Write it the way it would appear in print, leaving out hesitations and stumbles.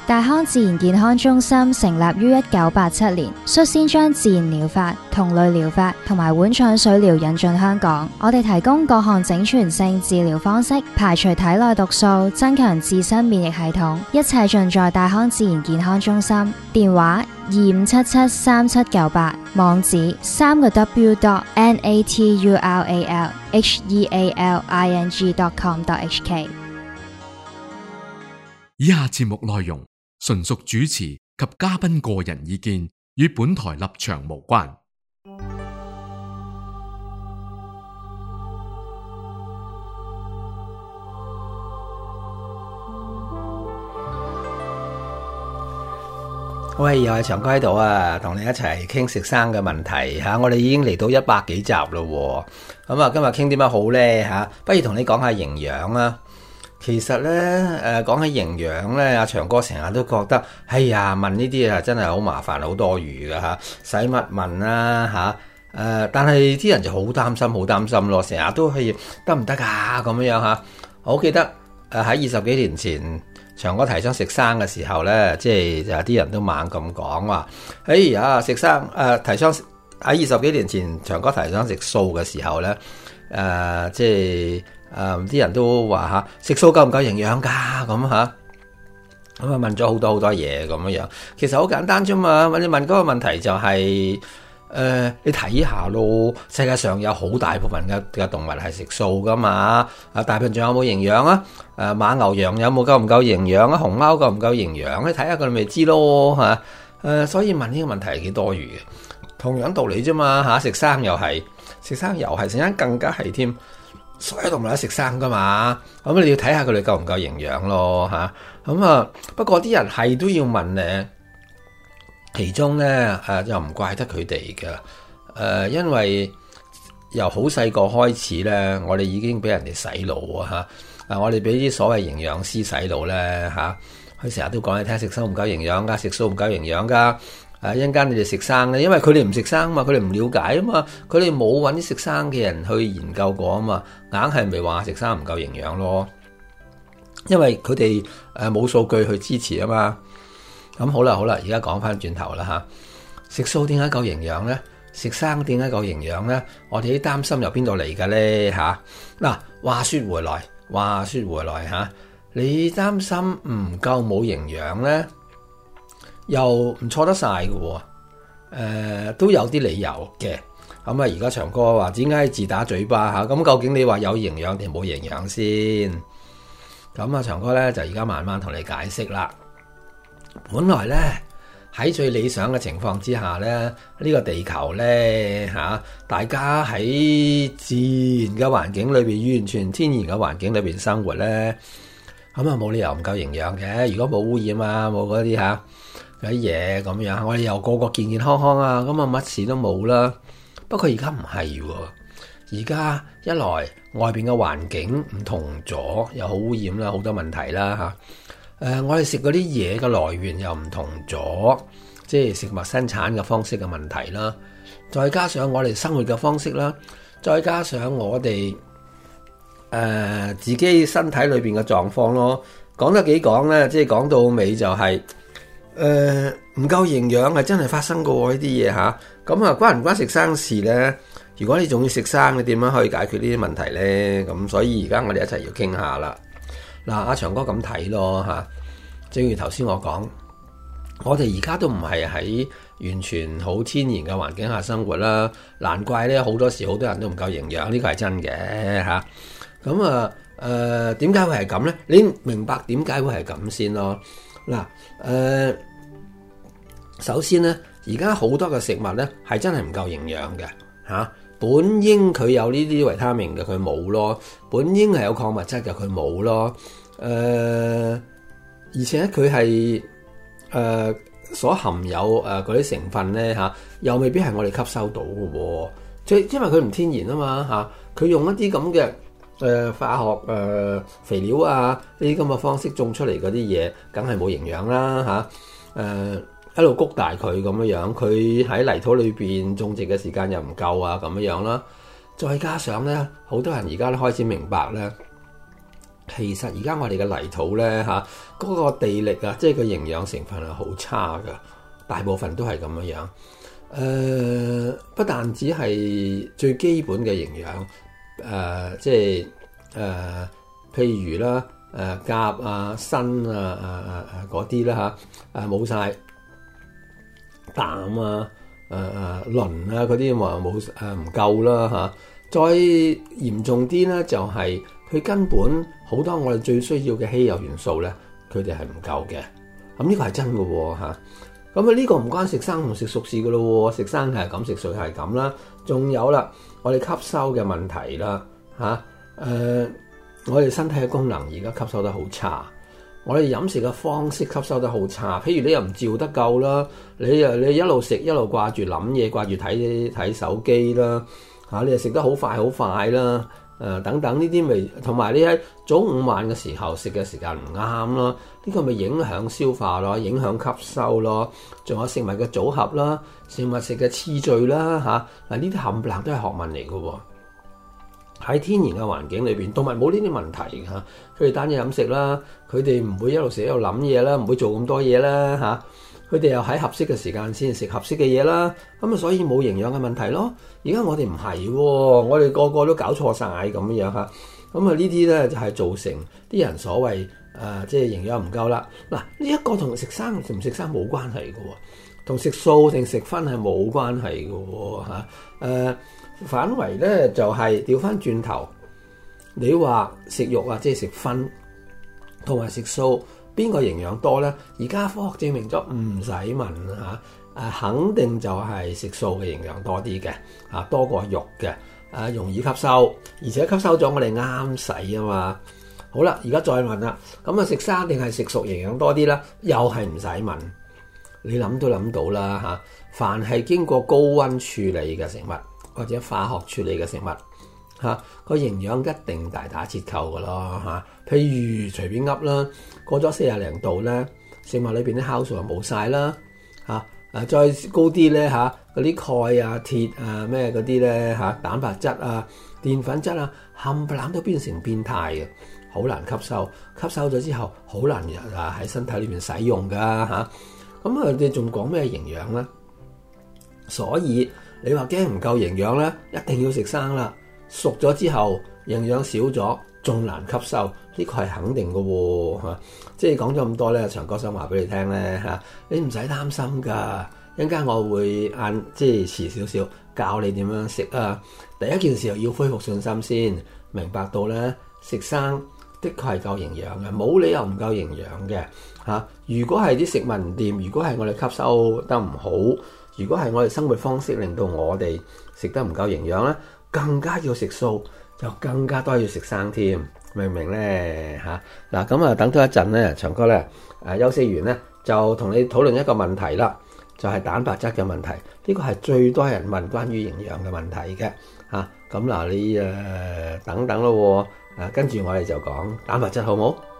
大康自然健康中心成立於1987年，率先將自然療法、同類療法同埋碗腸水療引進香港。我哋提供各項整全性治療方式，排除體內毒素，增強自身免疫系統，一切盡在大康自然健康中心。電話25773798，網址www.natural.healing.com.hk。 以下節目內容純屬主持及嘉賓個人意見，與本台立場無關。 喂，又係長哥喺度啊，同你一齊傾食生嘅問題吓。我哋已經嚟到100幾集咯，咁啊，今日傾啲乜好呢吓？不如同你講下營養啦。其實咧，講起營養咧，阿長哥成日都覺得，哎呀，問呢啲啊真係好麻煩，好多餘㗎吓，使乜問啦吓？但係啲人就好擔心咯，成日都係得唔得㗎咁樣吓。我好記得喺20幾年前，長哥提倡食生嘅時候咧，即係啲人都猛咁講話，哎呀食生提倡喺20幾年前，長哥提倡食素嘅時候咧，即係。啲人都話食素夠唔夠營養㗎咁嚇，咁啊問咗好多嘢咁樣，其實好簡單啫嘛。你問嗰個問題就係、你睇下咯，世界上有好大部分嘅動物係食素㗎嘛。大笨象有冇營養啊？馬牛羊有冇夠唔夠營養啊？熊貓夠唔夠營養？你睇下佢咪知咯嚇。所以問呢個問題係幾多餘嘅，同樣道理啫嘛嚇。食生又係，食生又係，陣間更加係添。所有動物都食生噶嘛，咁你要睇下佢哋夠唔夠營養咯嚇。咁不過啲人係都要問咧，其中咧又唔怪得佢哋嘅，因為由好細個開始咧，我哋已經俾人哋洗腦啊嚇。我哋俾啲所謂營養師洗腦咧嚇，佢成日都講你聽食素唔夠營養噶，食素唔夠營養噶。一陣間你哋食生咧，因為佢哋唔食生嘛，佢哋唔了解啊嘛，佢哋冇揾啲食生嘅人去研究過啊嘛，硬係咪話食生唔夠營養咯？因為佢哋冇數據去支持啊嘛。咁好啦，而家講翻轉頭啦嚇，食素點解夠營養咧？食生點解夠營養咧？我哋啲擔心由邊度嚟嘅咧嚇？嗱，話說回來嚇，你擔心唔夠冇營養咧？又唔錯得晒嘅喎，都有啲理由嘅。咁而家長哥話點解自打嘴巴嚇？咁究竟你話有營養定冇營養先？咁長哥咧就而家慢慢同你解釋啦。本來咧喺最理想嘅情況之下咧，呢個地球咧大家喺自然嘅環境裏邊，完全天然嘅環境裏邊生活咧，咁冇理由唔夠營養嘅。如果冇污染啊，冇嗰啲有啲嘢咁樣，我哋又個個健健康康啊，咁乜事都冇啦。不過而家唔係喎，而家一來外邊嘅環境唔同咗，又好污染啦，好多問題啦嚇。我哋食嗰啲嘢嘅來源又唔同咗，即係食物生產嘅方式嘅問題啦。再加上我哋生活嘅方式啦，再加上我哋自己身體裏邊嘅狀況咯。講得幾講咧，即係講到尾就係。唔夠營養係真係發生過呢啲嘢嚇，咁關唔關食生事呢？如果你仲要食生，你點樣可以解決呢啲問題呢？咁所以而家我哋一齊要傾下啦。嗱，阿長哥咁睇咯嚇，正如頭先我講，我哋而家都唔係喺完全好天然嘅環境下生活啦，難怪咧好多時好多人都唔夠營養，呢個係真嘅嚇。咁點解會係咁呢？你明白點解會係咁先咯？嗱，首先咧，而家好多嘅食物咧係真係唔夠營養嘅嚇。本應佢有呢啲維他命嘅，佢冇咯；本應係有礦物質嘅，佢冇咯。而且佢係所含有嗰啲成分咧嚇，又未必係我哋吸收到嘅喎。因為佢唔天然啊嘛嚇，佢用一啲咁嘅化學肥料啊呢啲咁嘅方式種出嚟嗰啲嘢，梗係冇營養啦嚇。一路谷大佢咁樣，佢喺泥土裏邊種植嘅時間又唔夠啊咁樣啦。再加上咧，好多人而家都開始明白咧， 其實而家我哋嘅泥土咧嗰個地力啊，即係個營養成分係好差㗎，大部分都係咁樣。不但只係最基本嘅營養，即係譬如啦，鉀啊、鋅啊、嗰啲啦冇晒，氮啊、磷啊嗰啲冇唔夠啦。再嚴重啲咧，就係佢根本好多我哋最需要嘅稀有元素咧，佢哋係唔夠嘅。咁呢個係真嘅喎。咁呢個唔關食生同食熟事嘅咯喎，食生係咁，食熟係咁啦。仲有啦，我哋吸收嘅問題啦，我哋身體嘅功能而家吸收得好差，我哋飲食嘅方式吸收得好差。譬如你又唔照得夠啦，你一路食一路掛住諗嘢，掛住睇手機啦。你又食得好快啦，等等呢啲咪同埋你喺早午晚嘅時候食嘅時間唔啱咯，呢個咪影響消化咯，影響吸收咯，仲有食物嘅組合啦，食物食嘅次序啦嗱，呢啲冚唪唥都係學問嚟嘅喎。喺天然嘅環境裏邊，動物冇呢啲問題㗎，佢哋單一飲食啦，佢哋唔會一路食一路諗嘢啦，唔會做咁多嘢啦佢哋又喺合適嘅時間先食合適嘅嘢啦，咁所以冇營養嘅問題咯。而家我哋唔係喎，我哋個個都搞錯晒咁樣咁呢啲咧就係造成啲人所謂即係營養唔夠啦。嗱，呢一個同食生唔食生冇關係嘅喎，同食素定食葷係冇關係嘅喎反為咧就係調翻轉頭，你話食肉啊，即係食葷同埋食素，邊個營養多咧？而家科學證明咗唔使問肯定就係食素嘅營養多啲嘅多過肉嘅容易吸收，而且吸收咗我哋啱使啊嘛。好啦，而家再問啦，咁食生定係食熟營養多啲啦？又係唔使問，你諗都諗到啦凡係經過高溫處理嘅食物或者化學處理嘅食物個營養一定大打折扣噶咯譬如隨便噏啦，過咗40零度咧，食物裏邊啲酵素就冇晒啦再高啲咧嗰啲鈣啊、鐵啊咩嗰啲咧蛋白質啊、澱粉質啊，冚唪唥都變成變態嘅，好難吸收。吸收咗之後，好難喺身體裏邊使用噶咁你仲講咩營養咧？所以你話驚唔夠營養咧，一定要食生啦。熟咗之後，營養少咗，仲難吸收，呢個係肯定嘅喎即係講咗咁多咧，長哥想話俾你聽咧你唔使擔心㗎。一陣間我會即係遲少少教你點樣食啊。第一件事要恢復信心先，明白到咧食生的確係夠營養嘅，冇理由唔夠營養嘅如果係啲食物唔掂，如果係我哋吸收得唔好，如果係我哋生活方式令到我哋食得唔夠營養咧，更加要食素，就更加多要食生添，明唔明咧嗱，咁等多一陣咧，長哥咧休息完咧就同你討論一個問題啦，就係蛋白質嘅問題。呢個係最多人問關於營養嘅問題嘅咁嗱，你等等咯跟住我哋就講蛋白質好冇？